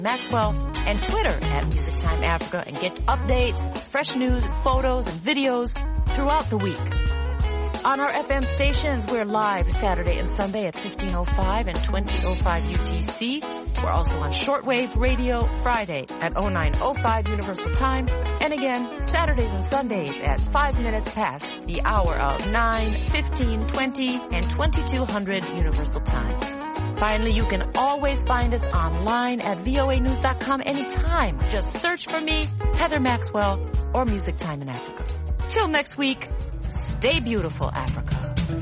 Maxwell, and Twitter at Music Time Africa, and get updates, fresh news, and photos and videos throughout the week. On our FM stations, we're live Saturday and Sunday at 15:05 and 20:05 UTC. We're also on shortwave radio Friday at 09:05 Universal Time, and again Saturdays and Sundays at 5 minutes past the hour of 9, 15, 20, and 2200 Universal Time. Finally, you can always find us online at voanews.com anytime. Just search for me, Heather Maxwell, or Music Time in Africa. Till next week, stay beautiful, Africa.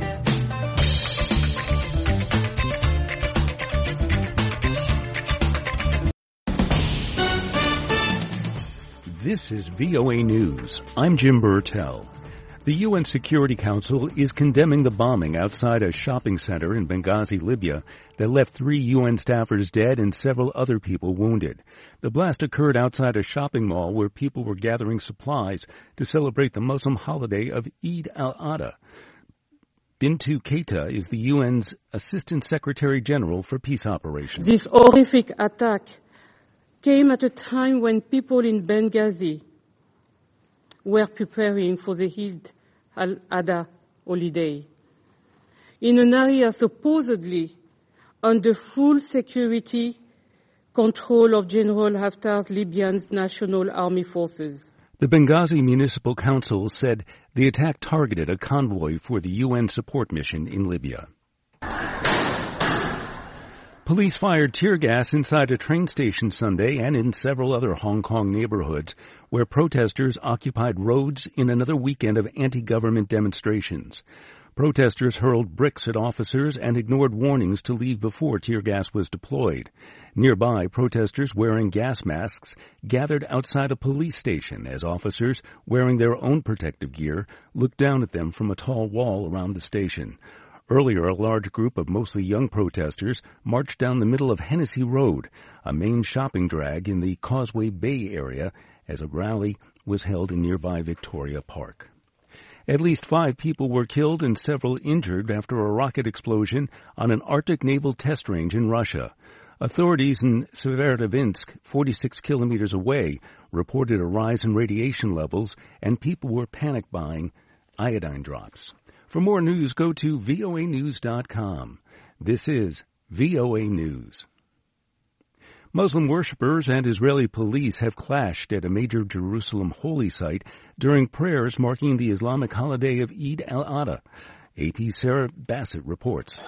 This is VOA News. I'm Jim Burtell. The UN Security Council is condemning the bombing outside a shopping center in Benghazi, Libya, that left 3 UN staffers dead and several other people wounded. The blast occurred outside a shopping mall where people were gathering supplies to celebrate the Muslim holiday of Eid al-Adha. Bintu Keita is the UN's Assistant Secretary General for Peace Operations. This horrific attack came at a time when people in Benghazi were preparing for the Eid al-Adha holiday in an area supposedly under full security control of General Haftar's Libyan National Army forces. The Benghazi Municipal Council said the attack targeted a convoy for the UN support mission in Libya. Police fired tear gas inside a train station Sunday and in several other Hong Kong neighborhoods where protesters occupied roads in another weekend of anti-government demonstrations. Protesters hurled bricks at officers and ignored warnings to leave before tear gas was deployed. Nearby, protesters wearing gas masks gathered outside a police station as officers, wearing their own protective gear, looked down at them from a tall wall around the station. Earlier, a large group of mostly young protesters marched down the middle of Hennessy Road, a main shopping drag in the Causeway Bay area, as a rally was held in nearby Victoria Park. At least 5 people were killed and several injured after a rocket explosion on an Arctic naval test range in Russia. Authorities in Severodvinsk, 46 kilometers away, reported a rise in radiation levels, and people were panic buying iodine drops. For more news, go to voanews.com. This is VOA News. Muslim worshippers and Israeli police have clashed at a major Jerusalem holy site during prayers marking the Islamic holiday of Eid al-Adha. AP's Sarah Bassett reports.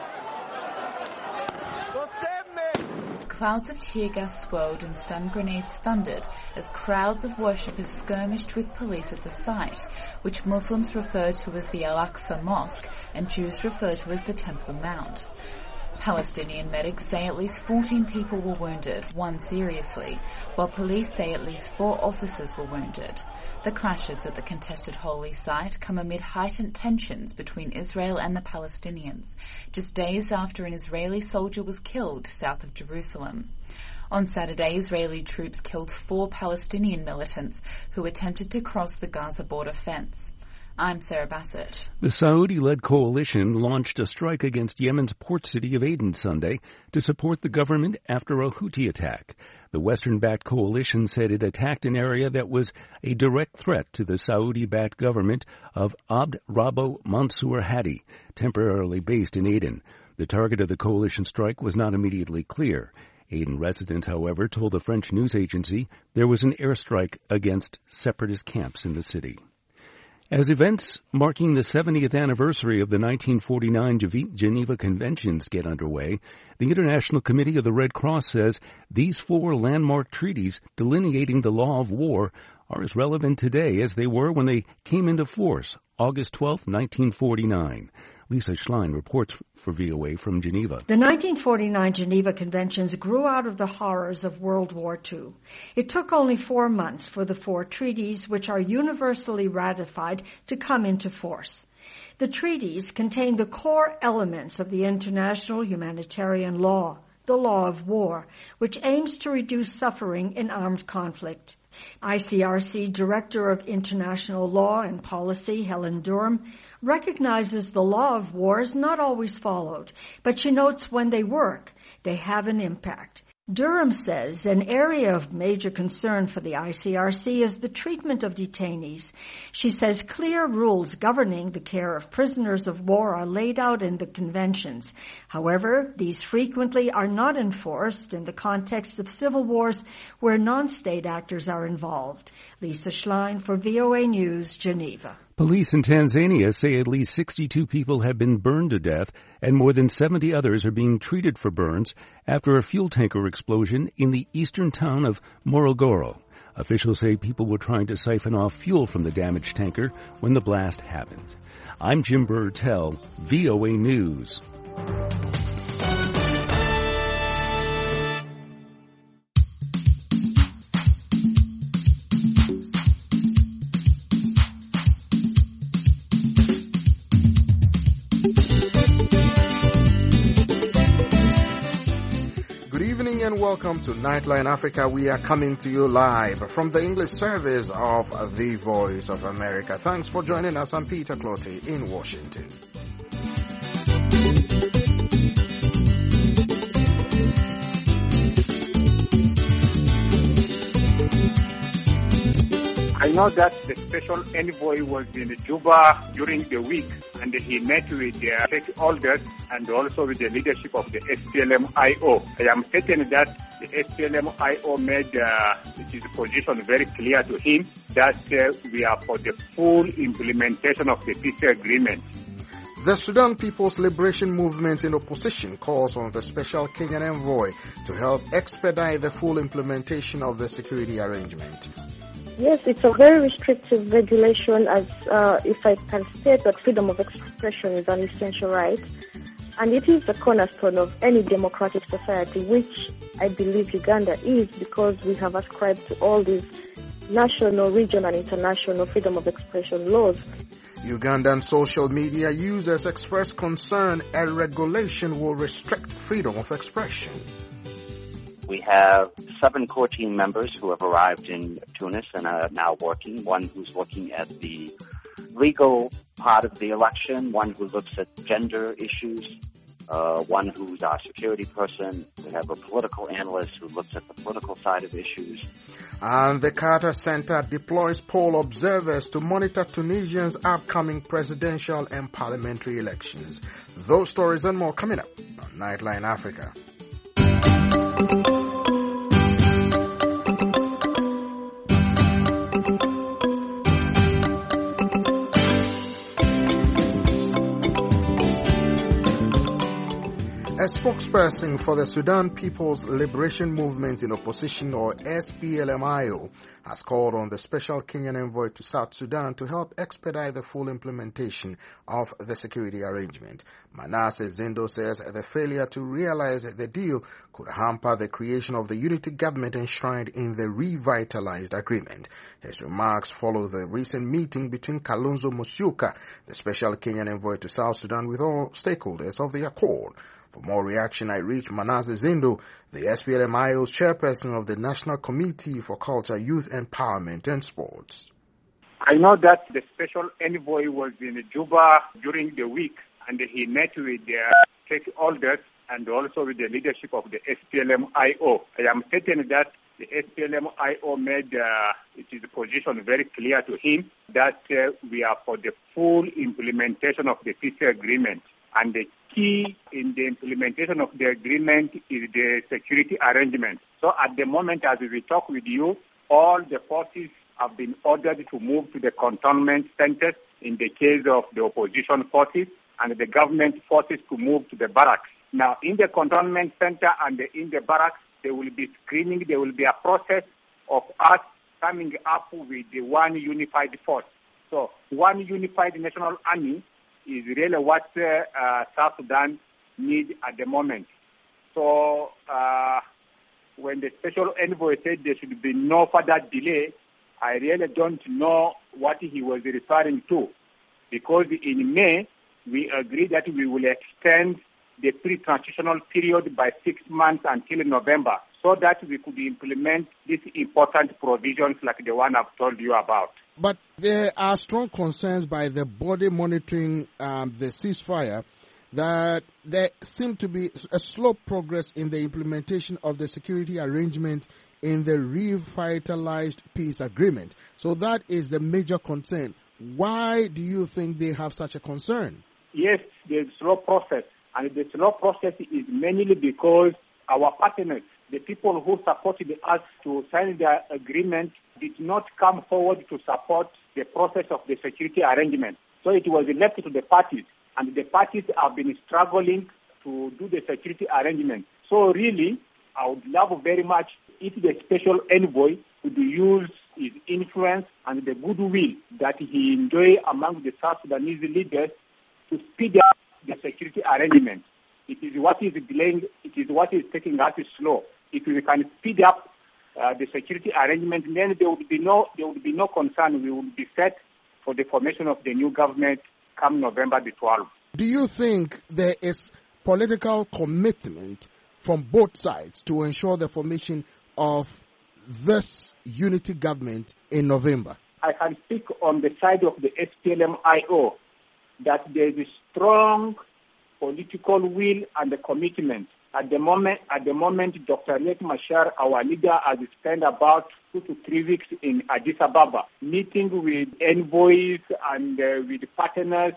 Clouds of tear gas swirled and stun grenades thundered as crowds of worshippers skirmished with police at the site, which Muslims refer to as the Al-Aqsa Mosque and Jews refer to as the Temple Mount. Palestinian medics say at least 14 people were wounded, 1 seriously, while police say at least 4 officers were wounded. The clashes at the contested holy site come amid heightened tensions between Israel and the Palestinians, just days after an Israeli soldier was killed south of Jerusalem. On Saturday, Israeli troops killed 4 Palestinian militants who attempted to cross the Gaza border fence. I'm Sarah Bassett. The Saudi-led coalition launched a strike against Yemen's port city of Aden Sunday to support the government after a Houthi attack. The Western-backed coalition said it attacked an area that was a direct threat to the Saudi-backed government of Abd Rabbo Mansour Hadi, temporarily based in Aden. The target of the coalition strike was not immediately clear. Aden residents, however, told the French news agency there was an airstrike against separatist camps in the city. As events marking the 70th anniversary of the 1949 Geneva Conventions get underway, the International Committee of the Red Cross says these 4 landmark treaties delineating the law of war are as relevant today as they were when they came into force August 12, 1949. Lisa Schlein reports for VOA from Geneva. The 1949 Geneva Conventions grew out of the horrors of World War II. It took only 4 months for the 4 treaties, which are universally ratified, to come into force. The treaties contain the core elements of the international humanitarian law, the law of war, which aims to reduce suffering in armed conflict. ICRC Director of International Law and Policy, Helen Durham, recognizes the law of war is not always followed, but she notes when they work, they have an impact. Durham says an area of major concern for the ICRC is the treatment of detainees. She says clear rules governing the care of prisoners of war are laid out in the conventions. However, these frequently are not enforced in the context of civil wars where non-state actors are involved. Lisa Schlein for VOA News, Geneva. Police in Tanzania say at least 62 people have been burned to death and more than 70 others are being treated for burns after a fuel tanker explosion in the eastern town of Morogoro. Officials say people were trying to siphon off fuel from the damaged tanker when the blast happened. I'm Jim Burtell, VOA News. Welcome to Nightline Africa. We are coming to you live from the English service of The Voice of America. Thanks for joining us. I'm Peter Clottey in Washington. I know that the special envoy was in Juba during the week, and he met with the stakeholders and also with the leadership of the SPLM-IO. I am certain that the SPLM-IO made his position very clear to him that we are for the full implementation of the peace agreement. The Sudan People's Liberation Movement in opposition calls on the special Kenyan envoy to help expedite the full implementation of the security arrangement. Yes, it's a very restrictive regulation, as if I can state that freedom of expression is an essential right, and it is the cornerstone of any democratic society, which I believe Uganda is, because we have ascribed to all these national, regional, and international freedom of expression laws. Ugandan social media users express concern a regulation will restrict freedom of expression. We have 7 core team members who have arrived in Tunis and are now working. One who's looking at the legal part of the election, one who looks at gender issues, one who's our security person. We have a political analyst who looks at the political side of issues. And the Carter Center deploys poll observers to monitor Tunisia's upcoming presidential and parliamentary elections. Those stories and more coming up on Nightline Africa. A spokesperson for the Sudan People's Liberation Movement in opposition, or SPLM-IO, has called on the special Kenyan envoy to South Sudan to help expedite the full implementation of the security arrangement. Manasseh Zindo says the failure to realize the deal could hamper the creation of the unity government enshrined in the revitalized agreement. His remarks follow the recent meeting between Kalonzo Musyoka, the special Kenyan envoy to South Sudan, with all stakeholders of the accord. For more reaction, I reached Manasseh Zindo, the SPLM-IO's chairperson of the National Committee for Culture, Youth Empowerment and Sports. I know that the special envoy was in Juba during the week, and he met with the stakeholders and also with the leadership of the SPLM-IO. I am certain that the SPLM-IO made his position very clear to him that we are for the full implementation of the peace agreement. And the key in the implementation of the agreement is the security arrangement. So at the moment, as we talk with you, all the forces have been ordered to move to the cantonment centers in the case of the opposition forces, and the government forces to move to the barracks. Now, in the cantonment center and in the barracks, there will be screening. There will be a process of us coming up with the one unified force. So one unified national army is really what South Sudan needs at the moment. So when the special envoy said there should be no further delay, I really don't know what he was referring to, because in May we agreed that we will extend the pre-transitional period by 6 months until November, so that we could implement these important provisions like the one I've told you about. But there are strong concerns by the body monitoring the ceasefire that there seemed to be a slow progress in the implementation of the security arrangement in the revitalized peace agreement. So that is the major concern. Why do you think they have such a concern? Yes, there's a slow process. And the slow process is mainly because our partners, the people who supported us to sign the agreement, did not come forward to support the process of the security arrangement. So it was left to the parties, and the parties have been struggling to do the security arrangement. So really, I would love very much if the special envoy could use his influence and the goodwill that he enjoys among the South Sudanese leaders to speed up the security arrangement. It is what is delaying, it is what is taking us slow. If we can speed up the security arrangement, then there would be no concern. We would be set for the formation of the new government come November the 12th. Do you think there is political commitment from both sides to ensure the formation of this unity government in November? I can speak on the side of the SPLM-IO that there is a strong political will and a commitment. At the moment, Dr. Riek Machar, our leader, has spent about 2 to 3 weeks in Addis Ababa, meeting with envoys and with partners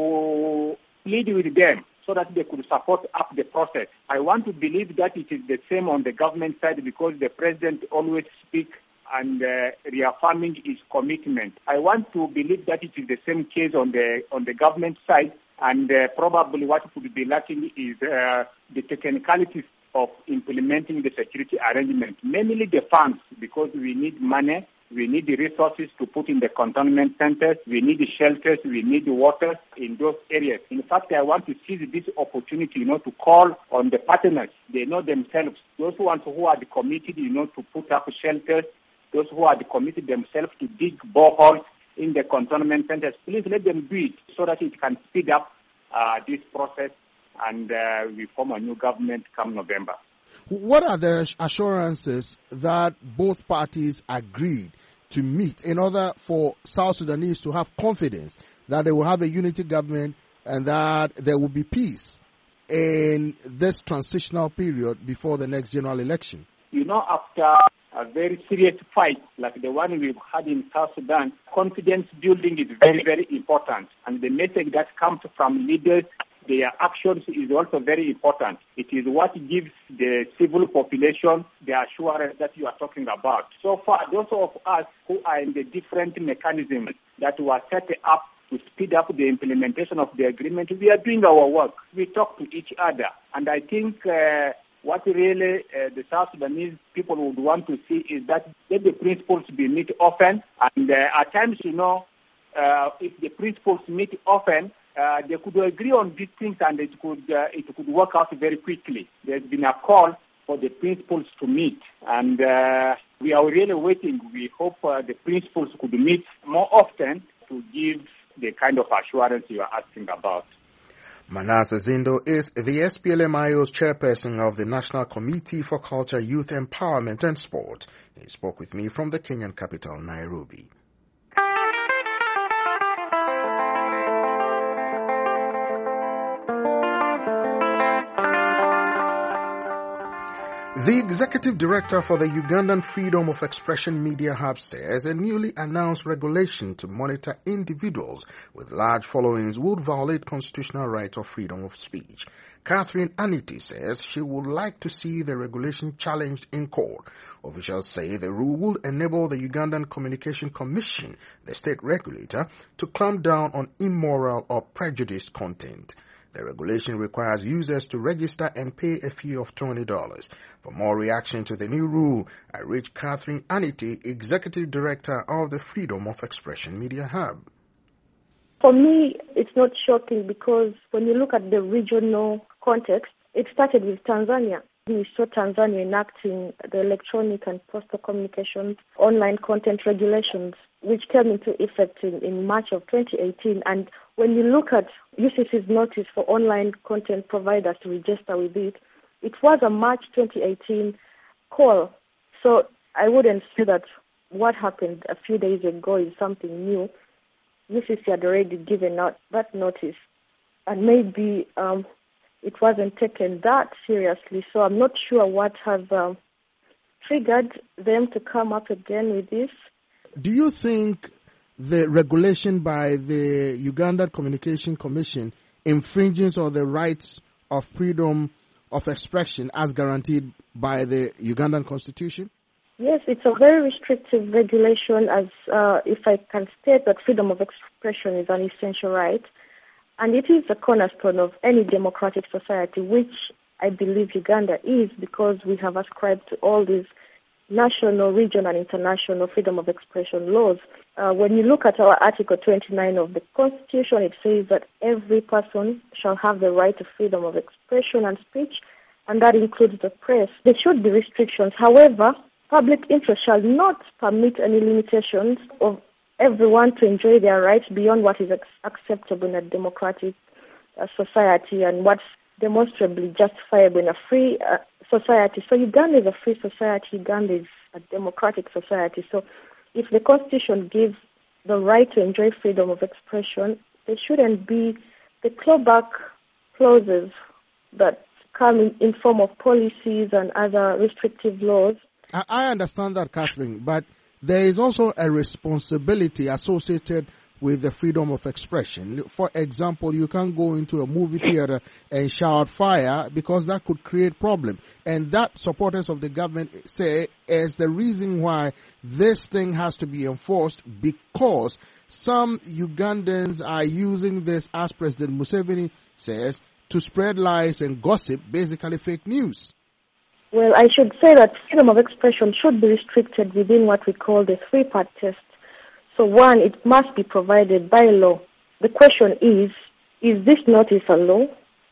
to plead with them so that they could support up the process. I want to believe that it is the same on the government side because the president always speaks and reaffirming his commitment. I want to believe that it is the same case on the government side, and probably what could be lacking is the technicalities of implementing the security arrangement, mainly the funds, because we need money, we need the resources to put in the cantonment centers, we need the shelters, we need the water in those areas. In fact, I want to seize this opportunity, to call on the partners. They know themselves, those ones who are committed, to put up shelters, those who are committed themselves to dig boreholes in the cantonment centers. Please let them do it so that it can speed up this process and we form a new government come November. What are the assurances that both parties agreed to meet in order for South Sudanese to have confidence that they will have a unity government and that there will be peace in this transitional period before the next general election? After a very serious fight like the one we've had in South Sudan, confidence building is very, very important. And the message that comes from leaders, their actions is also very important. It is what gives the civil population the assurance that you are talking about. So far, those of us who are in the different mechanisms that were set up to speed up the implementation of the agreement, we are doing our work. We talk to each other. And I think what really the South Sudanese people would want to see is that let the principles be met often. And at times, if the principles meet often, they could agree on these things and it could work out very quickly. There's been a call for the principles to meet, and we are really waiting. We hope the principles could meet more often to give the kind of assurance you are asking about. Manasseh Zindo is the SPLM-IO's chairperson of the National Committee for Culture, Youth Empowerment and Sport. He spoke with me from the Kenyan capital, Nairobi. The executive director for the Ugandan Freedom of Expression Media Hub says a newly announced regulation to monitor individuals with large followings would violate constitutional right of freedom of speech. Catherine Aniti says she would like to see the regulation challenged in court. Officials say the rule will enable the Ugandan Communication Commission, the state regulator, to clamp down on immoral or prejudiced content. The regulation requires users to register and pay a fee of $20. For more reaction to the new rule, I reached Catherine Aniti, Executive Director of the Freedom of Expression Media Hub. For me, it's not shocking because when you look at the regional context, it started with Tanzania. We saw Tanzania enacting the Electronic and Postal Communications Online Content Regulations, which came into effect in March of 2018. And when you look at UCC's notice for online content providers to register with it, it was a March 2018 call. So I wouldn't say that what happened a few days ago is something new. UCC had already given out that notice and maybe it wasn't taken that seriously. So I'm not sure what has triggered them to come up again with this. Do you think the regulation by the Uganda Communication Commission infringes on the rights of freedom of expression as guaranteed by the Ugandan Constitution? Yes, it's a very restrictive regulation, as if I can state that freedom of expression is an essential right, and it is the cornerstone of any democratic society, which I believe Uganda is, because we have ascribed to all these national, regional, and international freedom of expression laws. When you look at our Article 29 of the Constitution, it says that every person shall have the right to freedom of expression and speech, and that includes the press. There should be restrictions. However, public interest shall not permit any limitations of everyone to enjoy their rights beyond what is acceptable in a democratic society and what's demonstrably justifiable in a free society. So Uganda is a free society. Uganda is a democratic society. So if the Constitution gives the right to enjoy freedom of expression, there shouldn't be the clawback clauses that come in form of policies and other restrictive laws. I understand that, Catherine, but there is also a responsibility associated with the freedom of expression. For example, you can't go into a movie theater and shout fire because that could create problem. And that supporters of the government say is the reason why this thing has to be enforced, because some Ugandans are using this, as President Museveni says, to spread lies and gossip, basically fake news. Well, I should say that freedom of expression should be restricted within what we call the three-part test. So one, it must be provided by law. The question is this notice a law?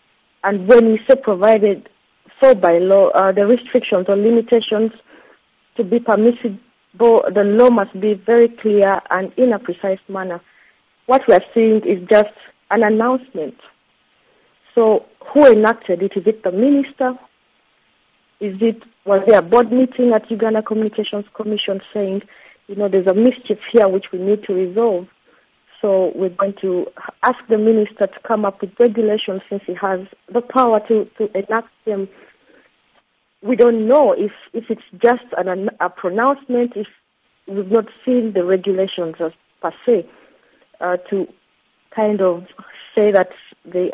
And when we say provided for by law, the restrictions or limitations to be permissible, the law must be very clear and in a precise manner. What we are seeing is just an announcement. So who enacted it? Is it the minister? Was there a board meeting at Uganda Communications Commission saying, there's a mischief here which we need to resolve? So we're going to ask the minister to come up with regulations since he has the power to enact them. We don't know if it's just a pronouncement, if we've not seen the regulations as per se, to kind of say that they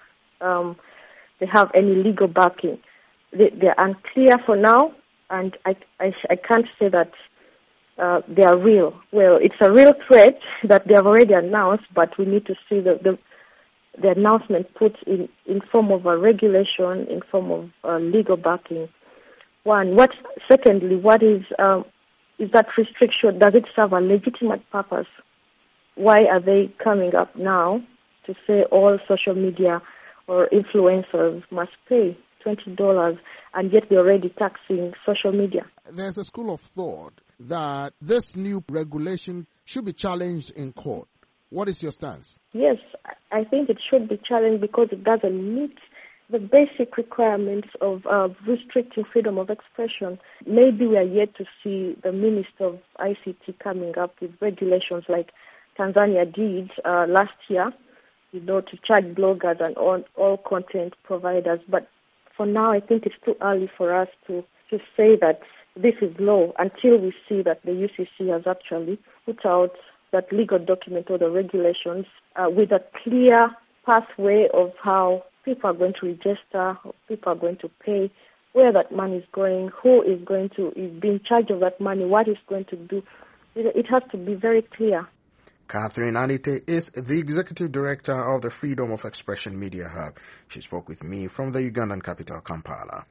have any legal backing. They're unclear for now, and I can't say that they are real. Well, it's a real threat that they have already announced, but we need to see the announcement put in form of a regulation, in form of legal backing. Secondly, what is that restriction? Does it serve a legitimate purpose? Why are they coming up now to say all social media or influencers must pay $20, and yet we're already taxing social media? There's a school of thought that this new regulation should be challenged in court. What is your stance? Yes, I think it should be challenged because it doesn't meet the basic requirements of restricting freedom of expression. Maybe we are yet to see the Minister of ICT coming up with regulations like Tanzania did last year, to charge bloggers and all content providers. But for now, I think it's too early for us to say that this is law until we see that the UCC has actually put out that legal document or the regulations with a clear pathway of how people are going to register, people are going to pay, where that money is going, who is going to be in charge of that money, what it's going to do. It has to be very clear. Catherine Anite is the Executive Director of the Freedom of Expression Media Hub. She spoke with me from the Ugandan capital, Kampala.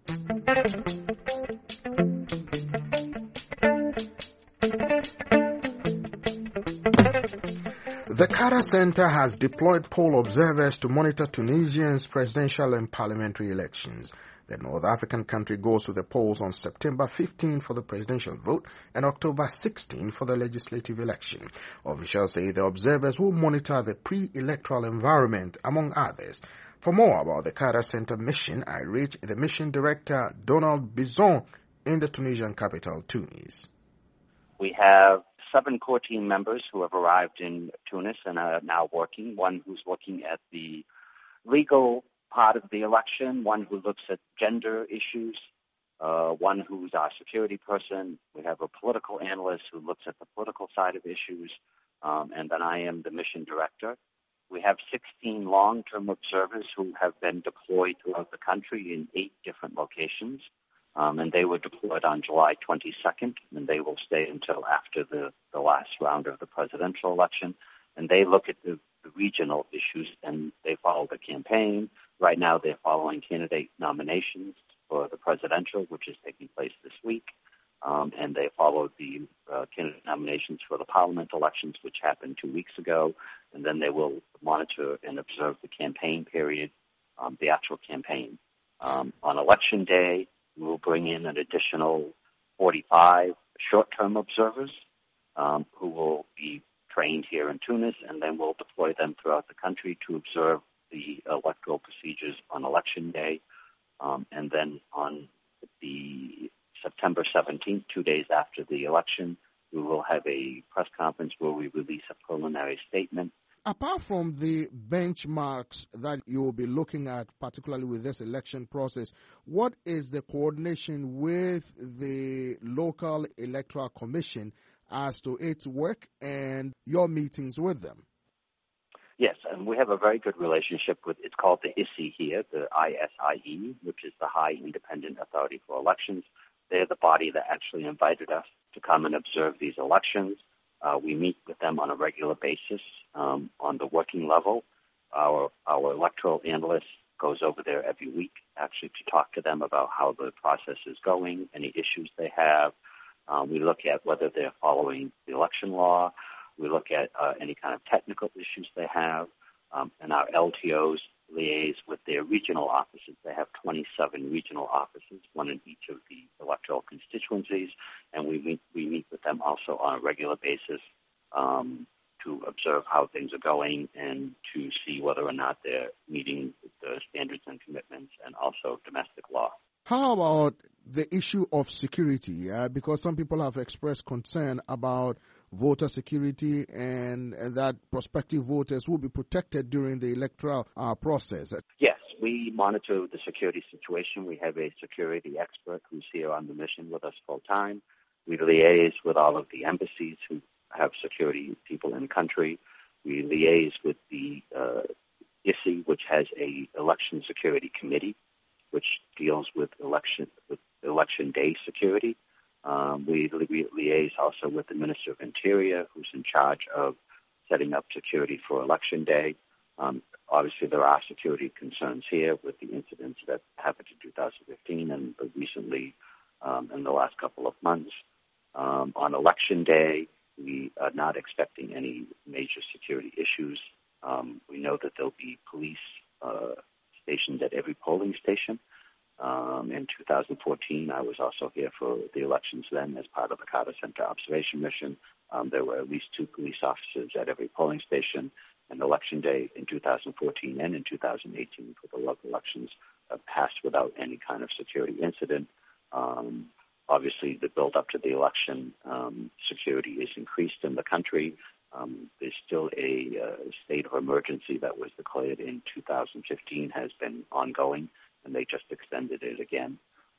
The Carter Center has deployed poll observers to monitor Tunisia's presidential and parliamentary elections. The North African country goes to the polls on September 15 for the presidential vote and October 16 for the legislative election. Officials say the observers will monitor the pre-electoral environment, among others. For more about the Carter Center mission, I reached the mission director, Donald Bison, in the Tunisian capital, Tunis. We have 7 core team members who have arrived in Tunis and are now working. One who's working at the legal part of the election, one who looks at gender issues, one who's our security person. We have a political analyst who looks at the political side of issues, and then I am the mission director. We have 16 long-term observers who have been deployed throughout the country in 8 different locations, and they were deployed on July 22nd, and they will stay until after the last round of the presidential election. And they look at the regional issues, and they follow the campaign. Right now, they're following candidate nominations for the presidential, which is taking place this week. And they followed the candidate nominations for the parliament elections, which happened 2 weeks ago. And then they will monitor and observe the campaign period, the actual campaign. On election day, we will bring in an additional 45 short-term observers who will be trained here in Tunis, and then we'll deploy them throughout the country to observe the electoral procedures on election day. And then on the September 17th, 2 days after the election, we will have a press conference where we release a preliminary statement. Apart from the benchmarks that you will be looking at, particularly with this election process, what is the coordination with the local electoral commission as to its work and your meetings with them? Yes, and we have a very good relationship with, it's called the ISIE here, the ISIE, which is the High Independent Authority for Elections. They're the body that actually invited us to come and observe these elections. We meet with them on a regular basis on the working level. Our electoral analyst goes over there every week actually to talk to them about how the process is going, any issues they have. We look at whether they're following the election law. We look at any kind of technical issues they have. And our LTOs liaise with their regional offices. They have 27 regional offices, one in each of the electoral constituencies, and we meet with them also on a regular basis to observe how things are going and to see whether or not they're meeting the standards and commitments and also domestic law. How about the issue of security? Because some people have expressed concern about voter security and that prospective voters will be protected during the electoral process. Yes, we monitor the security situation. We have a security expert who's here on the mission with us full time. We liaise with all of the embassies who have security people in country. We liaise with the ISIE, which has a election security committee, which deals with election day security. We liaise also with the Minister of Interior, who's in charge of setting up security for Election Day. Obviously, there are security concerns here with the incidents that happened in 2015 and recently in the last couple of months. On Election Day, we are not expecting any major security issues. We know that there'll be police stationed at every polling station. In 2014, I was also here for the elections then as part of the Carter Center observation mission. There were at least 2 police officers at every polling station. And Election Day in 2014 and in 2018 for the local elections passed without any kind of security incident. Obviously, the build-up to the election, security is increased in the country. There's still a state of emergency that was declared in 2015, has been ongoing, and they just extended it again.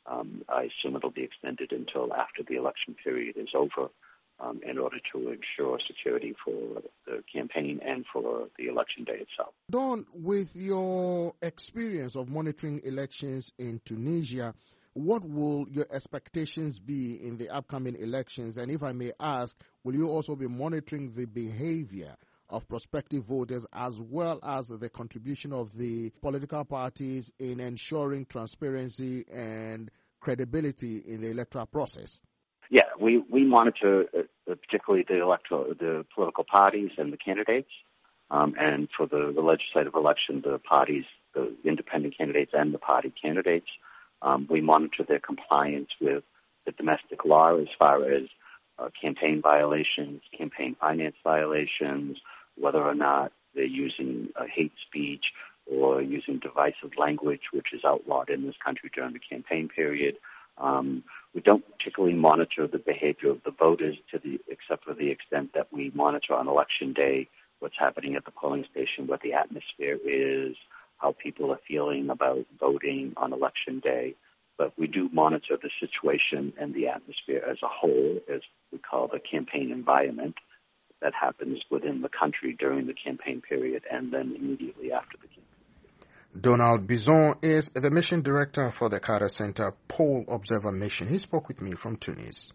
I assume it'll be extended until after the election period is over in order to ensure security for the campaign and for the election day itself. Don, with your experience of monitoring elections in Tunisia, what will your expectations be in the upcoming elections? And if I may ask, will you also be monitoring the behavior of prospective voters as well as the contribution of the political parties in ensuring transparency and credibility in the electoral process? Yeah, we monitor particularly the political parties and the candidates. And for the legislative election, the parties, the independent candidates and the party candidates. We monitor their compliance with the domestic law as far as campaign violations, campaign finance violations, whether or not they're using hate speech or using divisive language, which is outlawed in this country during the campaign period. We don't particularly monitor the behavior of the voters except for the extent that we monitor on Election Day what's happening at the polling station, what the atmosphere is, how people are feeling about voting on election day. But we do monitor the situation and the atmosphere as a whole, as we call the campaign environment, that happens within the country during the campaign period and then immediately after the campaign. Donald Bison is the mission director for the Carter Center Poll Observer Mission. He spoke with me from Tunis.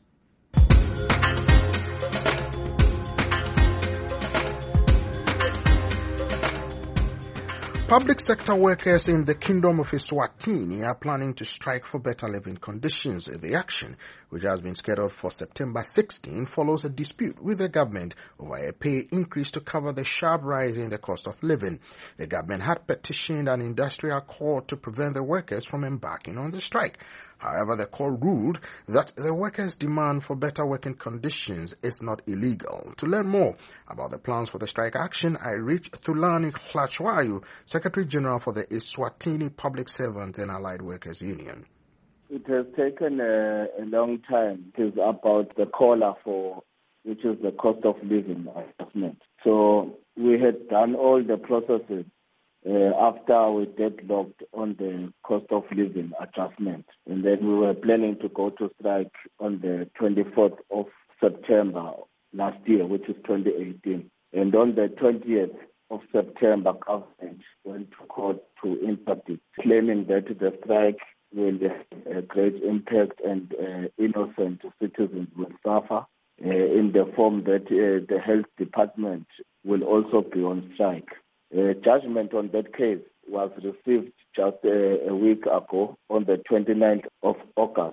Public sector workers in the Kingdom of Eswatini are planning to strike for better living conditions. The action, which has been scheduled for September 16, follows a dispute with the government over a pay increase to cover the sharp rise in the cost of living. The government had petitioned an industrial court to prevent the workers from embarking on the strike. However, the court ruled that the workers' demand for better working conditions is not illegal. To learn more about the plans for the strike action, I reached Thulani Hlachwayu, Secretary General for the Eswatini Public Servants and Allied Workers Union. It has taken a long time. It is about the COLA which is the cost of living adjustment. So we had done all the processes after we deadlocked on the cost of living adjustment. And then we were planning to go to strike on the 24th of September last year, which is 2018. And on the 20th of September, government went to court to interdict, claiming that the strike will have a great impact and innocent citizens will suffer in the form that the health department will also be on strike. Judgment on that case was received just a week ago on the 29th of August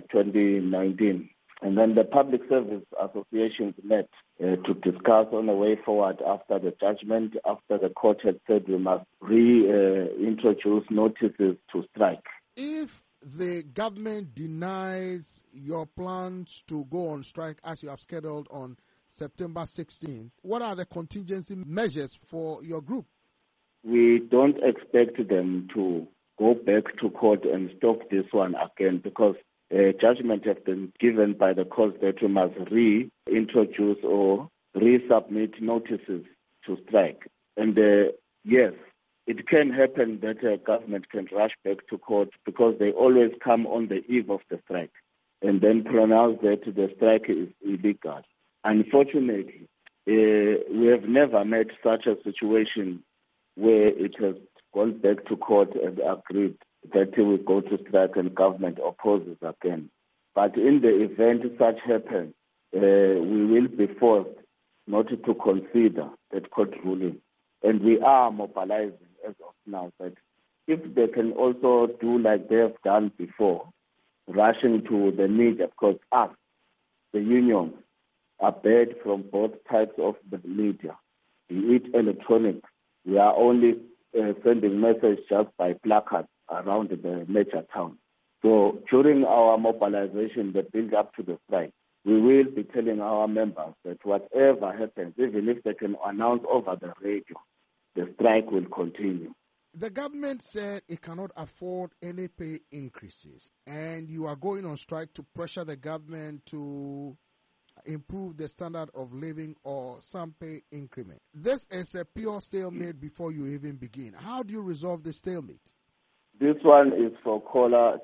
2019. And then the Public Service Associations met to discuss on a way forward after the judgment, after the court had said we must reintroduce notices to strike. If the government denies your plans to go on strike as you have scheduled on September 16, what are the contingency measures for your group? We don't expect them to go back to court and stop this one again because judgment has been given by the court that we must reintroduce or resubmit notices to strike. And yes, it can happen that a government can rush back to court because they always come on the eve of the strike and then pronounce that the strike is illegal. Unfortunately, we have never met such a situation where it has gone back to court and agreed that we go to strike and government opposes again. But in the event such happens, we will be forced not to consider that court ruling. And we are mobilizing as of now that if they can also do like they have done before, rushing to the media, because us, the unions, are banned from both types of the media, be it electronic. We are only sending messages just by placards around the major towns. So during our mobilization, the build up to the strike, we will be telling our members that whatever happens, even if they can announce over the radio, the strike will continue. The government said it cannot afford any pay increases, and you are going on strike to pressure the government to improve the standard of living or some pay increment. This is a pure stalemate before you even begin. How do you resolve the stalemate? This one is for COLA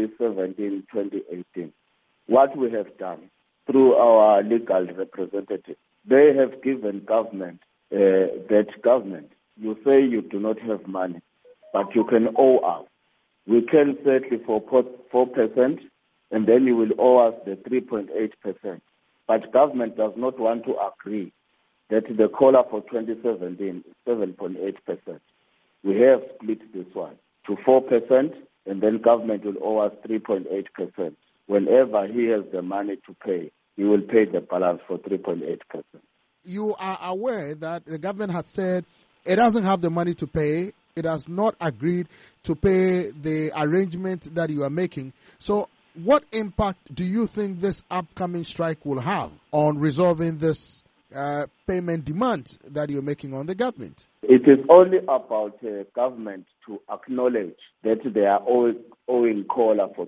2017-2018. What we have done through our legal representatives, they have given government that government, you say you do not have money, but you can owe us. We can settle for 4%, and then you will owe us the 3.8%. But government does not want to agree that the COLA for 2017 is 7.8%. We have split this one to 4%, and then government will owe us 3.8%. Whenever he has the money to pay, he will pay the balance for 3.8%. You are aware that the government has said it doesn't have the money to pay. It has not agreed to pay the arrangement that you are making. So what impact do you think this upcoming strike will have on resolving this payment demand that you're making on the government? It is only about government to acknowledge that they are owing COLA for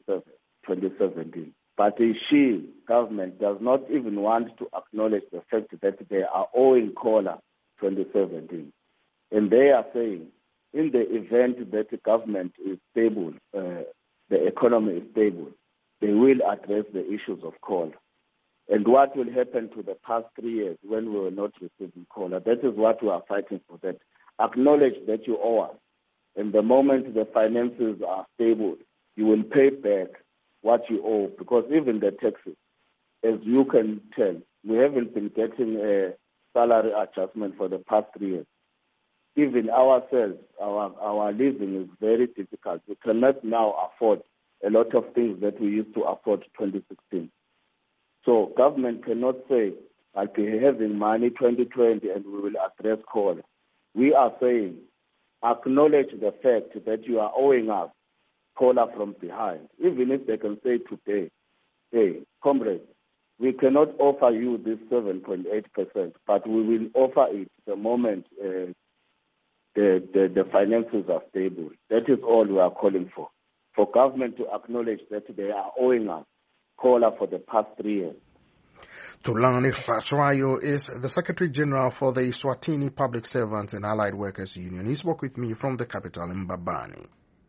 2017. But government, does not even want to acknowledge the fact that they are owing COLA 2017. And they are saying in the event that the government is stable, the economy is stable, they will address the issues of coal. And what will happen to the past 3 years when we were not receiving coal? That is what we are fighting for. That acknowledge that you owe us. And the moment the finances are stable, you will pay back what you owe. Because even the taxes, as you can tell, we haven't been getting a salary adjustment for the past 3 years. Even ourselves, our living is very difficult. We cannot now afford a lot of things that we used to afford in 2016. So government cannot say, I'll be having money 2020 and we will address coal. We are saying, acknowledge the fact that you are owing us cola from behind. Even if they can say today, hey, comrades, we cannot offer you this 7.8%, but we will offer it the moment the finances are stable. That is all we are calling for government to acknowledge that they are owing us cola for the past 3 years. Thulani Hlatswayo is the Secretary General for the Eswatini Public Servants and Allied Workers Union. He spoke with me from the capital in Mbabane.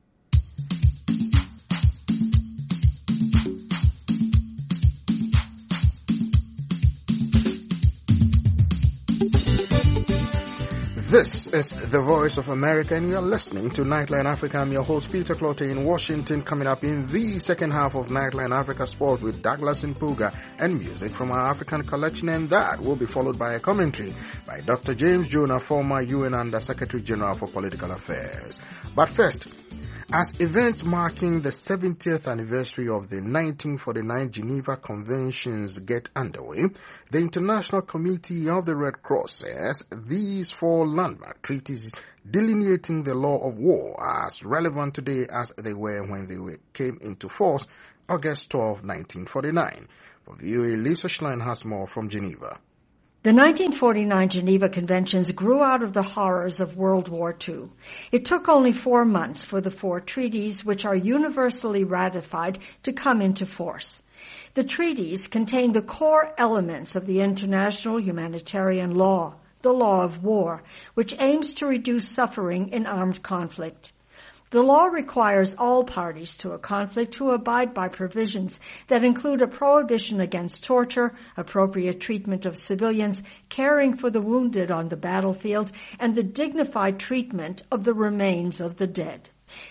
This is the Voice of America, and you are listening to Nightline Africa. I'm your host, Peter Clotte, in Washington. Coming up in the second half of Nightline Africa Sport with Douglas Mpuga and music from our African collection, and that will be followed by a commentary by Dr. James Jonah, former UN Under Secretary General for Political Affairs. But first, as events marking the 70th anniversary of the 1949 Geneva Conventions get underway, the International Committee of the Red Cross says these 4 landmark treaties delineating the law of war are as relevant today as they were when they came into force August 12, 1949. For VOA, Lisa Schlein has more from Geneva. The 1949 Geneva Conventions grew out of the horrors of World War II. It took only 4 months for the 4 treaties, which are universally ratified, to come into force. The treaties contain the core elements of the international humanitarian law, the law of war, which aims to reduce suffering in armed conflict. The law requires all parties to a conflict to abide by provisions that include a prohibition against torture, appropriate treatment of civilians, caring for the wounded on the battlefield, and the dignified treatment of the remains of the dead.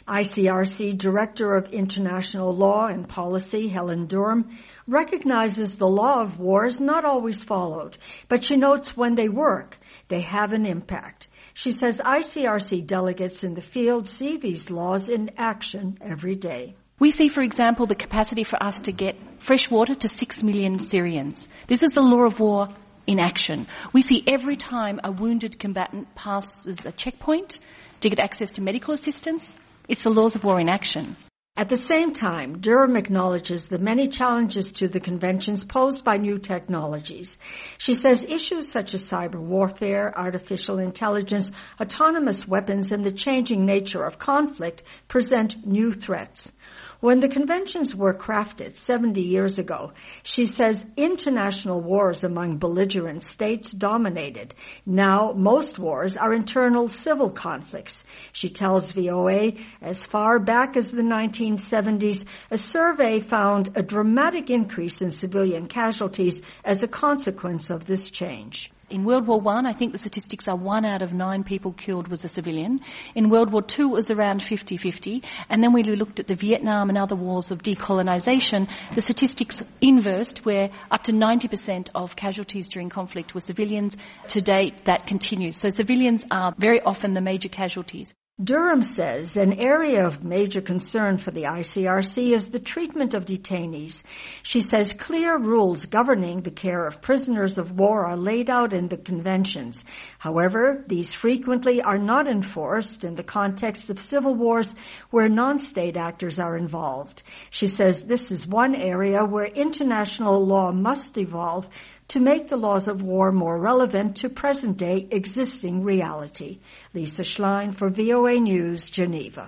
ICRC Director of International Law and Policy, Helen Durham, recognizes the law of war is not always followed, but she notes when they work, they have an impact. She says ICRC delegates in the field see these laws in action every day. We see, for example, the capacity for us to get fresh water to 6 million Syrians. This is the law of war in action. We see every time a wounded combatant passes a checkpoint to get access to medical assistance, it's the laws of war in action. At the same time, Durham acknowledges the many challenges to the conventions posed by new technologies. She says issues such as cyber warfare, artificial intelligence, autonomous weapons, and the changing nature of conflict present new threats. When the conventions were crafted 70 years ago, she says international wars among belligerent states dominated. Now, most wars are internal civil conflicts. She tells VOA, as far back as the 1970s, a survey found a dramatic increase in civilian casualties as a consequence of this change. In World War I think the statistics are 1 out of 9 people killed was a civilian. In World War II, it was around 50-50. And then when we looked at the Vietnam and other wars of decolonization, the statistics inversed, where up to 90% of casualties during conflict were civilians. To date, that continues. So civilians are very often the major casualties. Durham says an area of major concern for the ICRC is the treatment of detainees. She says clear rules governing the care of prisoners of war are laid out in the conventions. However, these frequently are not enforced in the context of civil wars where non-state actors are involved. She says this is one area where international law must evolve to make the laws of war more relevant to present-day existing reality. Lisa Schlein for VOA News, Geneva.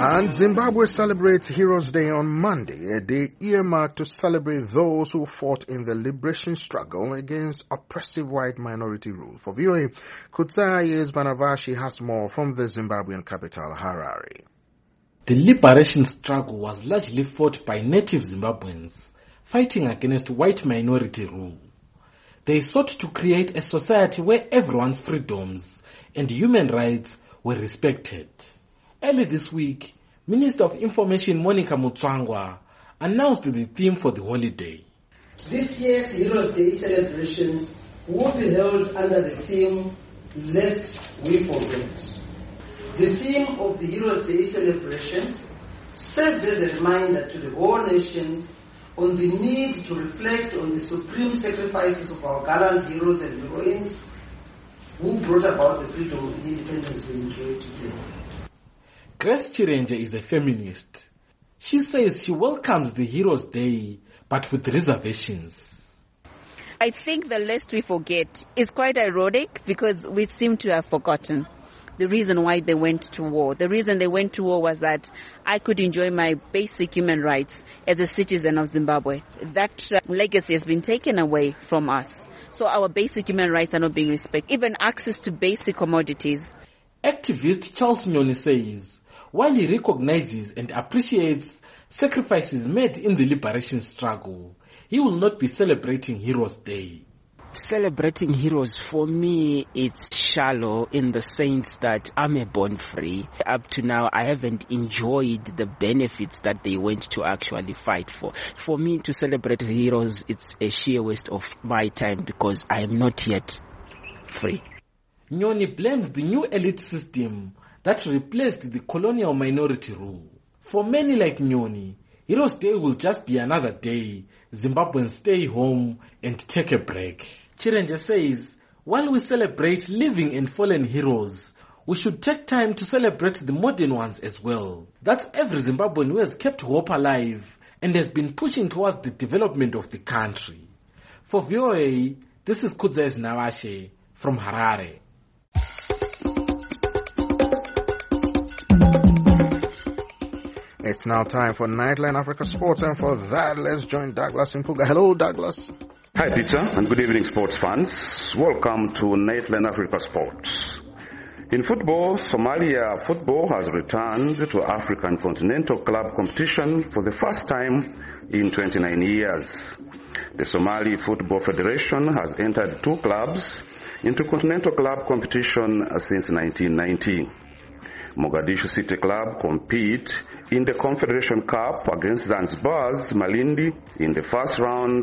And Zimbabwe celebrates Heroes Day on Monday, a day earmarked to celebrate those who fought in the liberation struggle against oppressive white minority rule. For VOA, Kutsai Vanavashi has more from the Zimbabwean capital, Harare. The liberation struggle was largely fought by native Zimbabweans fighting against white minority rule. They sought to create a society where everyone's freedoms and human rights were respected. Early this week, Minister of Information Monica Mutsvangwa announced the theme for the holiday. This year's Heroes Day celebrations will be held under the theme, Lest We Forget. The theme of the Heroes Day celebrations serves as a reminder to the whole nation on the need to reflect on the supreme sacrifices of our gallant heroes and heroines who brought about the freedom and independence we enjoy today. Grace Chirenje is a feminist. She says she welcomes the Heroes Day, but with reservations. I think the lest we forget is quite ironic because we seem to have forgotten the reason why they went to war. The reason they went to war was that I could enjoy my basic human rights as a citizen of Zimbabwe. That legacy has been taken away from us. So our basic human rights are not being respected. Even access to basic commodities. Activist Charles Nyoni says, while he recognizes and appreciates sacrifices made in the liberation struggle, he will not be celebrating Heroes Day. Celebrating heroes, for me, it's shallow in the sense that I'm a born free. Up to now, I haven't enjoyed the benefits that they went to actually fight for. For me to celebrate heroes, it's a sheer waste of my time because I am not yet free. Nyoni blames the new elite system that replaced the colonial minority rule. For many like Nyoni, Heroes Day will just be another day Zimbabweans stay home and take a break. Chirenje says, while we celebrate living and fallen heroes, we should take time to celebrate the modern ones as well. That's every Zimbabwean who has kept hope alive and has been pushing towards the development of the country. For VOA, this is Kudzai Navashe from Harare. It's now time for Nightline Africa Sports, and for that, let's join Douglas Mpuga. Hello, Douglas. Hi, Peter, and good evening, sports fans. Welcome to Nightline Africa Sports. In football, Somalia football has returned to African Continental Club competition for the first time in 29 years. The Somali Football Federation has entered 2 clubs into Continental Club competition since 1990. Mogadishu City Club compete in the Confederation Cup against Zanzibar's Malindi in the first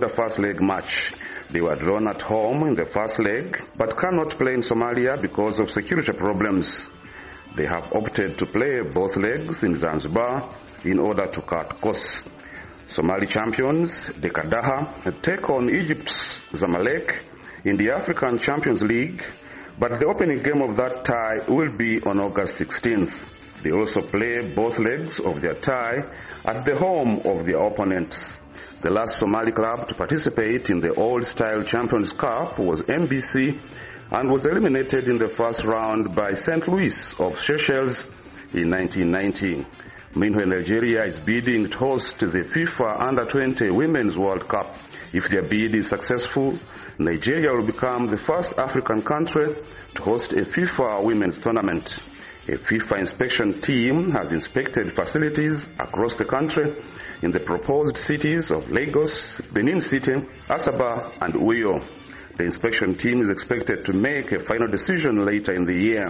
leg match. They were drawn at home in the first leg, but cannot play in Somalia because of security problems. They have opted to play both legs in Zanzibar in order to cut costs. Somali champions, the Kadaha, take on Egypt's Zamalek in the African Champions League, but the opening game of that tie will be on August 16th. They also play both legs of their tie at the home of their opponents. The last Somali club to participate in the Old-Style Champions Cup was MBC and was eliminated in the first round by St. Louis of Seychelles in 1990. Meanwhile, Nigeria is bidding to host the FIFA Under-20 Women's World Cup. If their bid is successful, Nigeria will become the first African country to host a FIFA Women's Tournament. A FIFA inspection team has inspected facilities across the country in the proposed cities of Lagos, Benin City, Asaba, and Uyo. The inspection team is expected to make a final decision later in the year.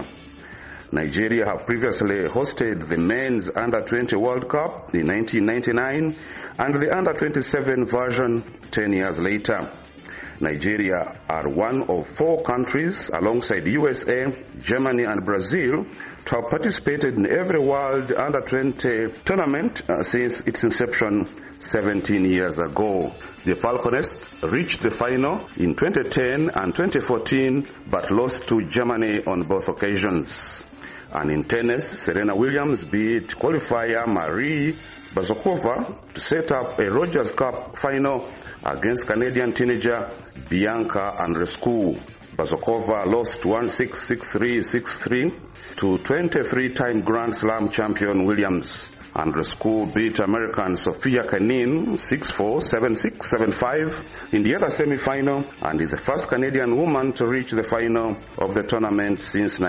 Nigeria have previously hosted the men's Under-20 World Cup in 1999 and the Under-27 version 10 years later. Nigeria are one of 4 countries alongside USA, Germany and Brazil to have participated in every World Under-20 tournament since its inception 17 years ago. The Falconets reached the final in 2010 and 2014 but lost to Germany on both occasions. And in tennis, Serena Williams beat qualifier Marie Bazokova to set up a Rogers Cup final against Canadian teenager Bianca Andreescu. Bazokova lost 1-6, 6-3, 6-3 to 23-time Grand Slam champion Williams. Andreescu beat American Sofia Kenin 6-4, 7-6, 7-5 in the other semi-final and is the first Canadian woman to reach the final of the tournament since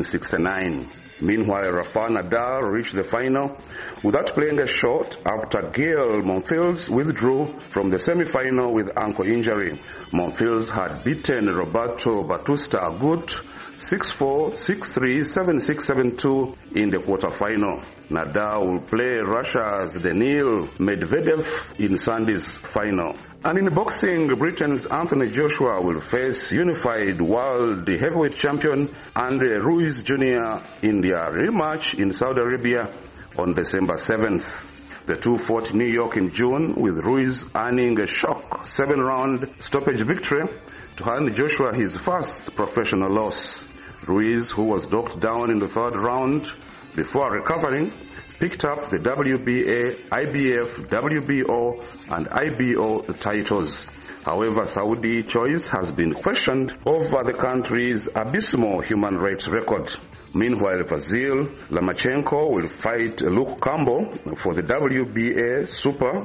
1969. Meanwhile, Rafael Nadal reached the final without playing a shot after Gael Monfils withdrew from the semi-final with ankle injury. Monfils had beaten Roberto Bautista Agut 6-4, 6-3, 7-6, 7-2 in the quarterfinal. Nadal will play Russia's Daniil Medvedev in Sunday's final. And in boxing, Britain's Anthony Joshua will face unified world heavyweight champion Andre Ruiz Jr. in their rematch in Saudi Arabia on December 7th. The two fought New York in June, with Ruiz earning a shock 7-round stoppage victory to hand Joshua his first professional loss. Ruiz, who was knocked down in the third round before recovering, picked up the WBA, IBF, WBO, and IBO titles. However, Saudi choice has been questioned over the country's abysmal human rights record. Meanwhile, Vasil Lomachenko will fight Luke Campbell for the WBA, Super,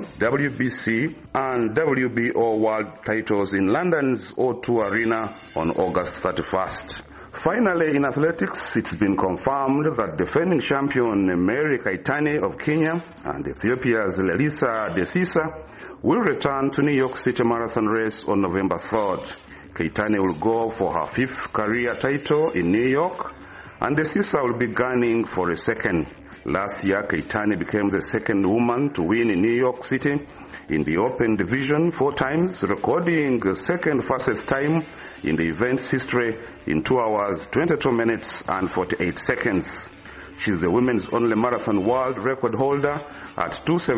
WBC, and WBO world titles in London's O2 Arena on August 31st. Finally, in athletics, it's been confirmed that defending champion Mary Keitany of Kenya and Ethiopia's Lelisa Desisa will return to New York City Marathon race on November 3rd. Keitany will go for her 5th career title in New York, and Desisa will be gunning for a second. Last year, Keitany became the second woman to win in New York City in the Open Division 4 times, recording the second fastest time in the event's history in 2 hours, 22 minutes and 48 seconds. She's the women's only marathon world record holder at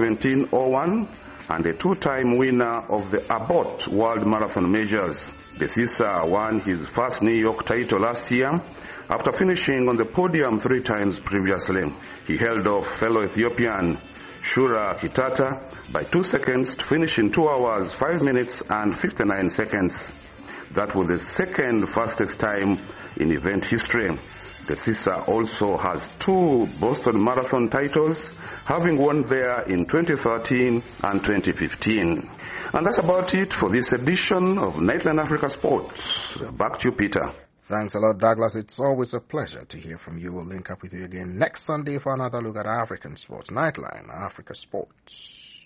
2:17:01 and a 2-time winner of the Abbott World Marathon Majors. Desisa won his first New York title last year after finishing on the podium 3 times previously. He held off fellow Ethiopian Shura Kitata by 2 seconds to finish in 2 hours, 5 minutes and 59 seconds. That was the second fastest time in event history. Desisa also has 2 Boston Marathon titles, having won there in 2013 and 2015. And that's about it for this edition of Nightline Africa Sports. Back to you, Peter. Thanks a lot, Douglas. It's always a pleasure to hear from you. We'll link up with you again next Sunday for another look at African sports. Nightline Africa Sports.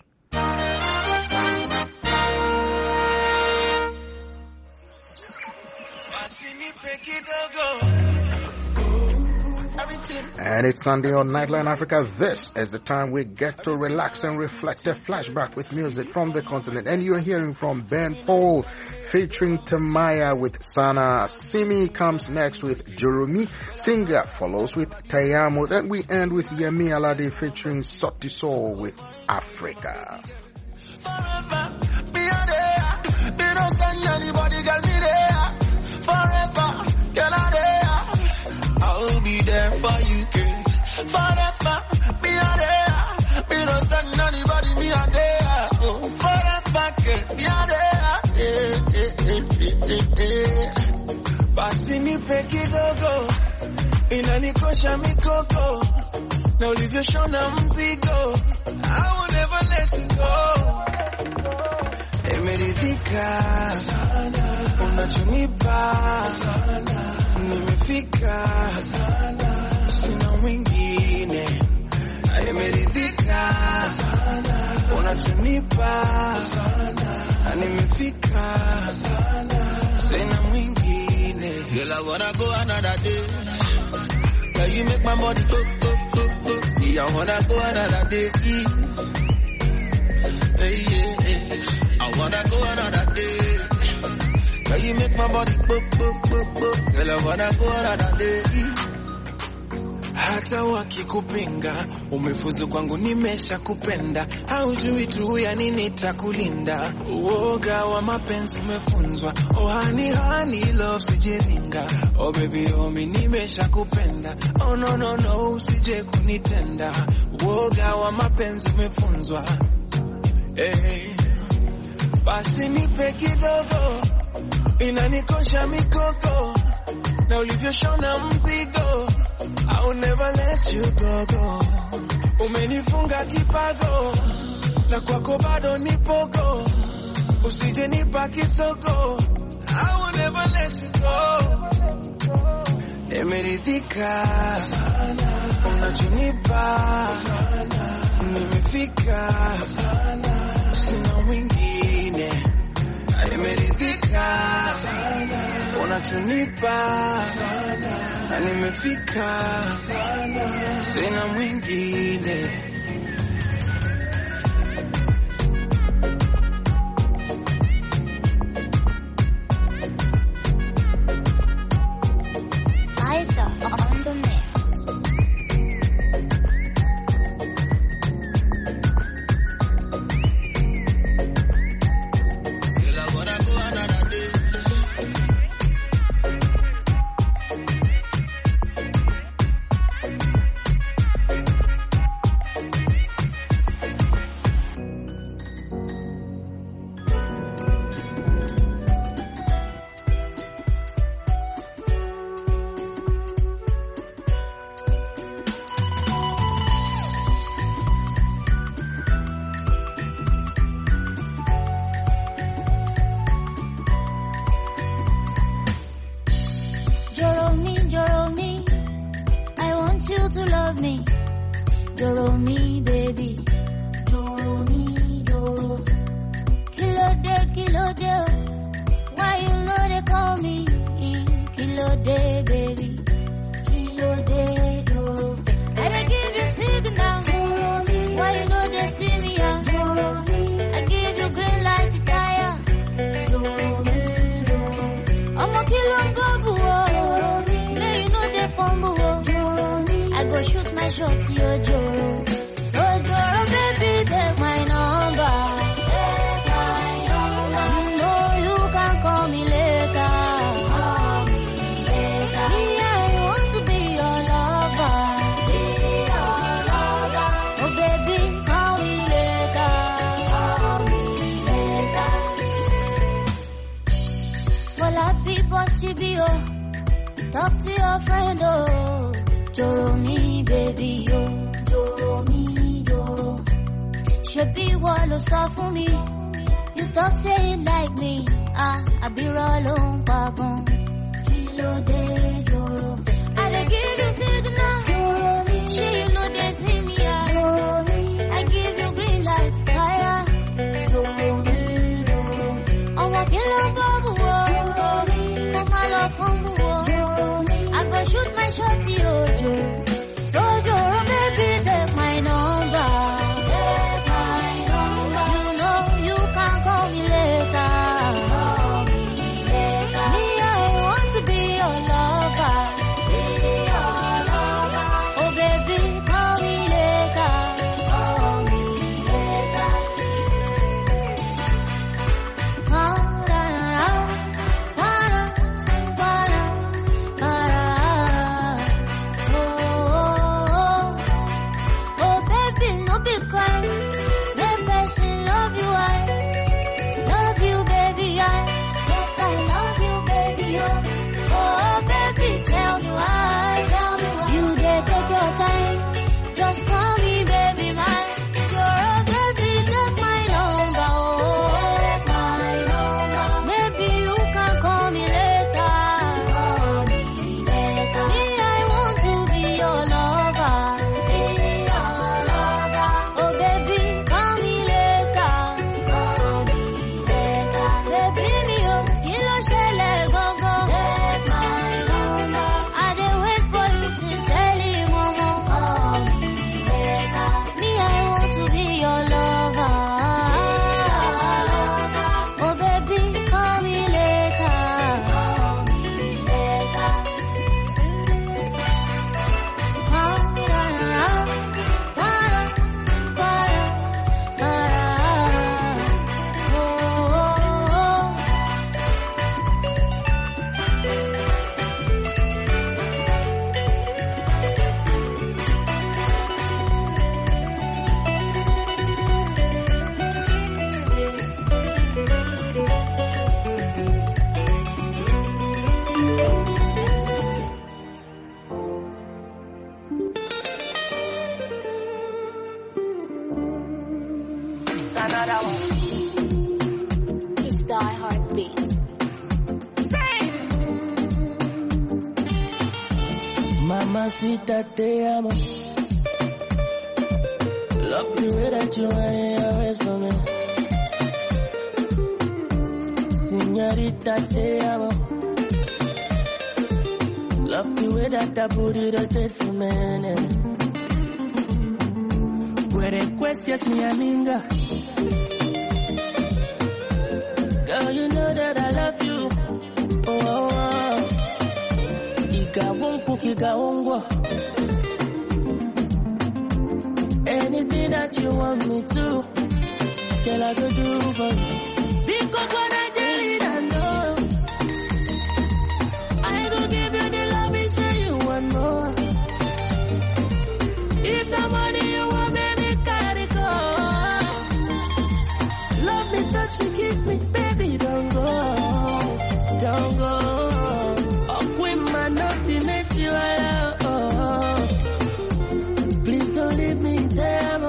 And it's Sunday on Nightline Africa. This is the time we get to relax and reflect, a flashback with music from the continent. And you're hearing from Ben Paul featuring Tamaya with Sana. Simi comes next with Jerumi. Singer follows with Tayamo. Then we end with Yemi Alade featuring Sotiso with Africa. Forever, be there. Be don't send anybody, girl, be there. Forever, girl, I'm there. I'll be there for you, girl. Forever, be there. Be don't send anybody, me a there. Oh, forever, girl, be there. Passing me peki dogo, inani kosha mi koko. Now leave your show na mzigo. I will never let you go. Emeridika sana, unachonipa sana, nimefika sana, sina mwingine. Emeridika sana, unachonipa sana, nimefika sana, sina mwingine. Girl, I wanna go another day. Girl, you make my body go, go, go, go. Yeah, I wanna go another day. Hey, yeah, yeah. I wanna go another day. Girl, you make my body go, go, go, go. Girl, I wanna go another day. Hata wakikupinga, umefuzu kwangu nimesha kupenda. Haujui tu ya nini takulinda. Uoga wa mapenzi umefunzwa. Oh honey, honey, love sijiringa. Oh baby, oh mi nimesha kupenda. Oh no, no, no, usije kunitenda. Uoga wa mapenzi umefunzwa. Hey, basi nipe kidogo. inanikosha mikoko na ulivyoshona mzigo, I'll never let you go. Umenifunga kipago na kwako bado nipogo, usije nipa kisogo, I will never let you go. Nimeridhika sana unachonipa sana, nimefika sana sina mwingine. Nimeridhika sana unachonipa sana, na nimefika sana sina mwingine. On the mix. Joromi, I want you to love me. Joromi, baby. Joromi, Joro. Kilo de. Why you know they call me? Kilo de, baby. Kilo de, Joro. I give you signal. Joromi. Why you know they see me? Joromi. I give you green light to tire. Joromi, Joro. I'm a kilo babu. I go shoot my shot, yo, Joro. So, Joro, baby, take my number. Take my number. You know you can call me later. Call me later. Me, I want to be your lover. Be your lover. Oh, baby, call me later. Call me later. Well, I people see you. Talk to your friend, oh. Joromi, baby, oh. Joromi, Joro. Shebi walo sọ fún mi. You talk say you like me. I be rolling wagon. Kilo de, Joro. I dey give you signal. Joromi. She you know they see me, Joromi. I give you green light, fire. Joromi, Joro. I'm walking on babu, oh. Come on, love from the I go shoot my shot, yo, Joe. So, Joe, baby, take my number. Take my number. You know you can call me later. Call me later. Me, I want to be your lover. Be your lover. Oh, baby, call me later. Call me later. Oh, da, da, da, da, da, da. Another one. It's Die Heartbeat. Mamacita, te amo. Love the way that you run always for me. Señorita, te amo. Love the way that that booty rotates for me. Puede cuestias mi amiga. Girl, you know that I love you. Oh. Anything that you want me to, girl, I go do for you. Because when I tell you that no, I go give you the love and say you want more. If the money you want, baby, carry go. Love me, touch me, kiss me, baby, don't go. Don't go. Please don't leave me there.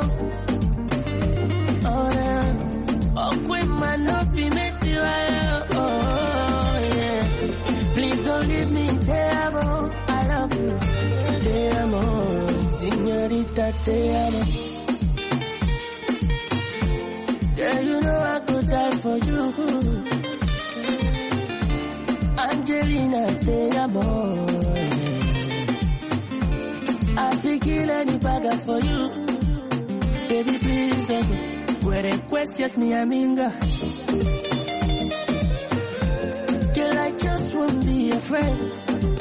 Oh, yeah. Oh, quit my love, be met you. Oh, yeah. Please don't leave me there. I love you. Te amo, señorita, te amo. Girl, you know I could die for you. Angelina, te amo. I feel kill any bagger for you. Baby, please don't go. Puede cuestias mi amiga. Girl, I just won't be a friend.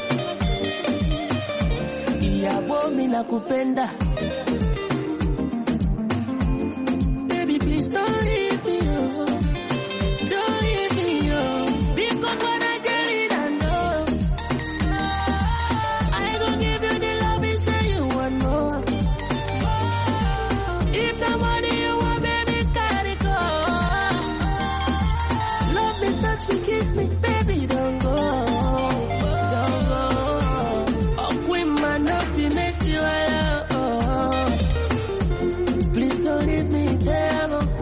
Y amo mi la kupenda. Baby, please don't leave me, oh. Don't leave me, oh. Because when I tell you that no, I go give you the love and say you want more. If the money you want, baby, carry go. Love me, touch me, kiss me, baby, don't go. Don't go. Oh, queen man, not be make you alone. Please don't leave me there.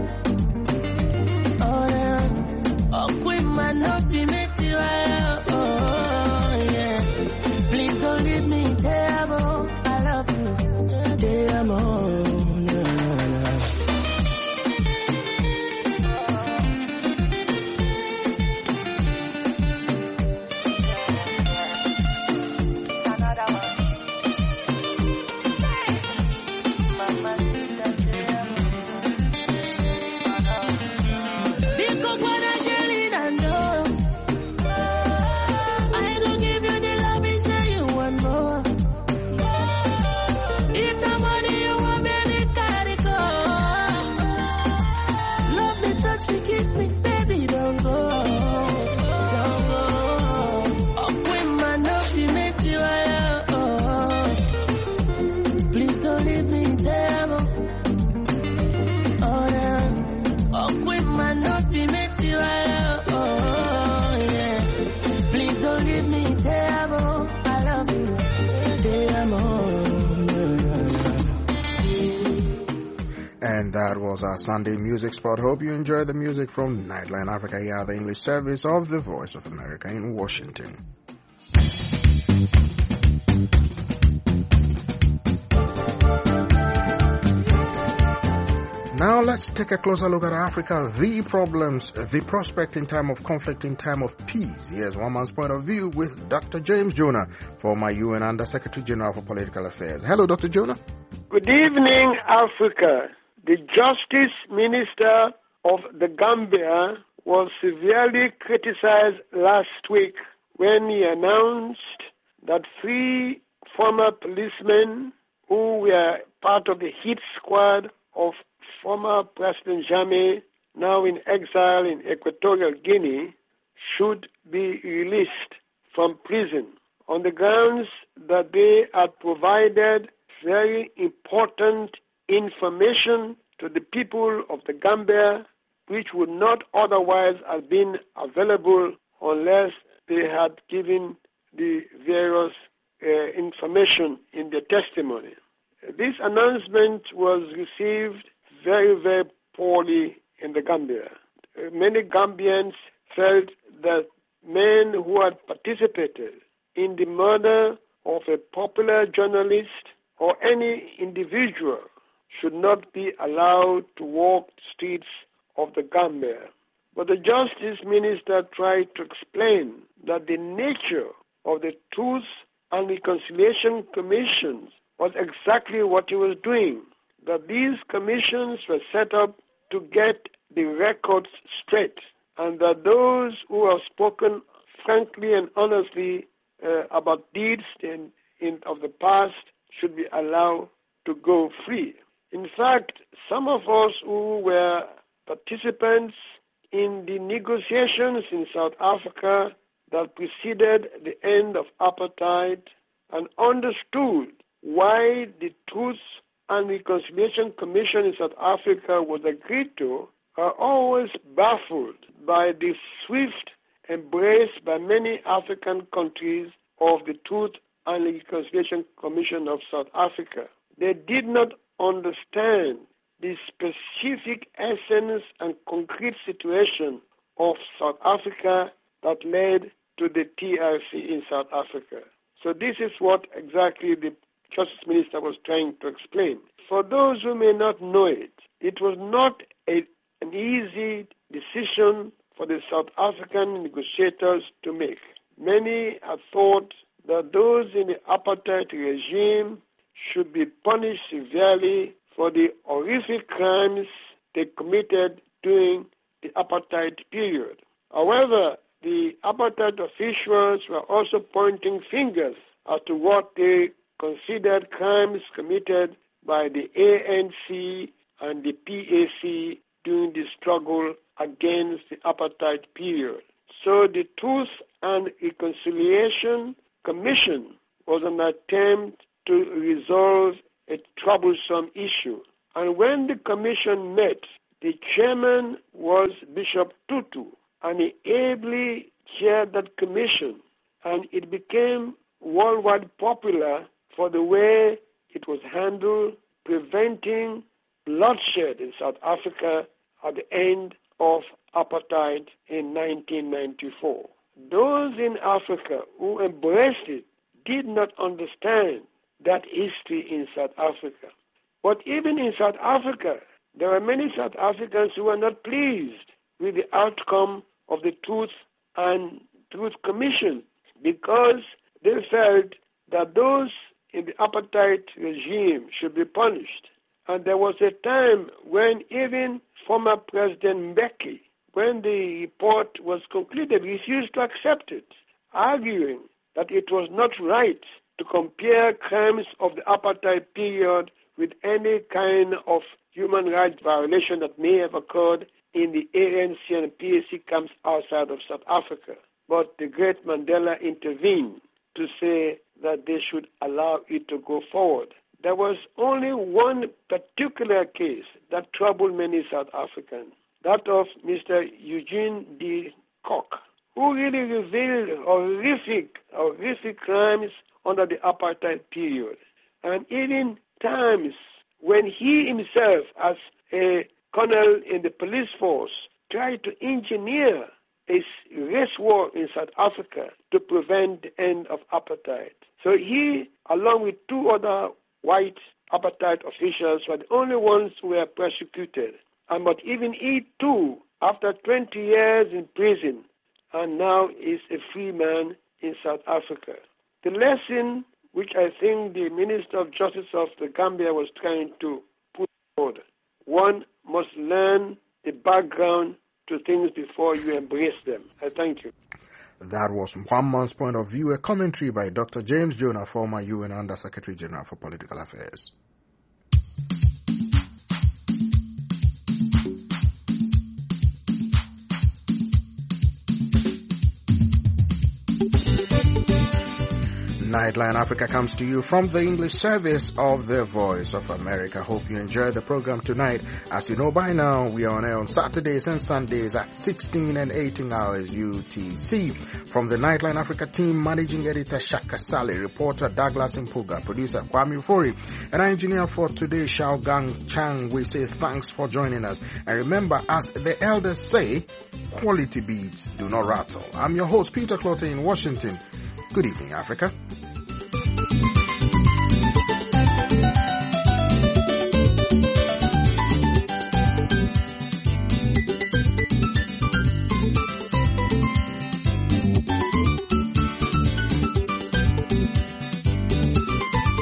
Oh, yeah. Oh, queen man, not be make you alone. Oh, yeah. Please don't leave me there. I love you. Te amo. Because when I tell you that no, I go give you the love and say you want more. If the money you want, baby, carry go. Love me, touch me, kiss me, baby, don't go. Don't go. Oh, queen man, not be make you alone. Please don't leave me there. Oh, yeah. Oh, queen man, not be make you alone. Oh, yeah. Please don't leave me there. I love you. Te amo. And that was our Sunday music spot. Hope you enjoyed the music from Nightline Africa here, the English service of the Voice of America in Washington. Now let's take a closer look at Africa, the problems, the prospect in time of conflict, in time of peace. Here's one man's point of view with Dr. James Jonah, former UN Under-Secretary General for Political Affairs. Hello, Dr. Jonah. Good evening, Africa. The Justice Minister of the Gambia was severely criticized last week when he announced that 3 former policemen who were part of the hit squad of former President Jammeh, now in exile in Equatorial Guinea, should be released from prison on the grounds that they had provided very important information to the people of the Gambia which would not otherwise have been available unless they had given the various information in their testimony. This announcement was received very, very poorly in the Gambia. Many Gambians felt that men who had participated in the murder of a popular journalist or any individual should not be allowed to walk the streets of the Gambia. But the Justice Minister tried to explain that the nature of the Truth and Reconciliation Commissions was exactly what he was doing, that these commissions were set up to get the records straight, and that those who have spoken frankly and honestly about deeds of the past should be allowed to go free. In fact, some of us who were participants in the negotiations in South Africa that preceded the end of apartheid and understood why the Truth and Reconciliation Commission in South Africa was agreed to are always baffled by the swift embrace by many African countries of the Truth and Reconciliation Commission of South Africa. They did not understand the specific essence and concrete situation of South Africa that led to the TRC in South Africa. So this is what exactly the Justice Minister was trying to explain. For those who may not know it, it was not an easy decision for the South African negotiators to make. Many have thought that those in the apartheid regime should be punished severely for the horrific crimes they committed during the apartheid period. However, the apartheid officials were also pointing fingers as to what they considered crimes committed by the ANC and the PAC during the struggle against the apartheid period. So the Truth and Reconciliation Commission was an attempt to resolve a troublesome issue. And when the commission met, the chairman was Bishop Tutu, and he ably chaired that commission, and it became worldwide popular for the way it was handled, preventing bloodshed in South Africa at the end of apartheid in 1994. Those in Africa who embraced it did not understand that history in South Africa. But even in South Africa, there are many South Africans who are not pleased with the outcome of the Truth and Truth Commission because they felt that those in the apartheid regime should be punished. And there was a time when even former President Mbeki, when the report was concluded, refused to accept it, arguing that it was not right to compare crimes of the apartheid period with any kind of human rights violation that may have occurred in the ANC and PAC camps outside of South Africa. But the great Mandela intervened to say that they should allow it to go forward. There was only one particular case that troubled many South Africans, that of Mr. Eugene de Kock, who really revealed horrific crimes under the apartheid period. And even times when he himself, as a colonel in the police force, tried to engineer a race war in South Africa to prevent the end of apartheid. So he, along with two other white apartheid officials, were the only ones who were persecuted. But even he too, after 20 years in prison, and now is a free man in South Africa. The lesson which I think the Minister of Justice of the Gambia was trying to put forward, one must learn the background to things before you embrace them. I thank you. That was one man's point of view, a commentary by Dr. James Jonah, former UN Under Secretary General for Political Affairs. Nightline Africa comes to you from the English service of the Voice of America. Hope you enjoy the program tonight. As you know by now, we are on air on Saturdays and Sundays at 16 and 18 hours UTC. From the Nightline Africa team, managing editor Shaka Sally, reporter Douglas Impuga, producer Kwame Ufori, and our engineer for today, Xiao Gang Chang, we say thanks for joining us. And remember, as the elders say, quality beats do not rattle. I'm your host, Peter Clottey in Washington. Good evening, Africa.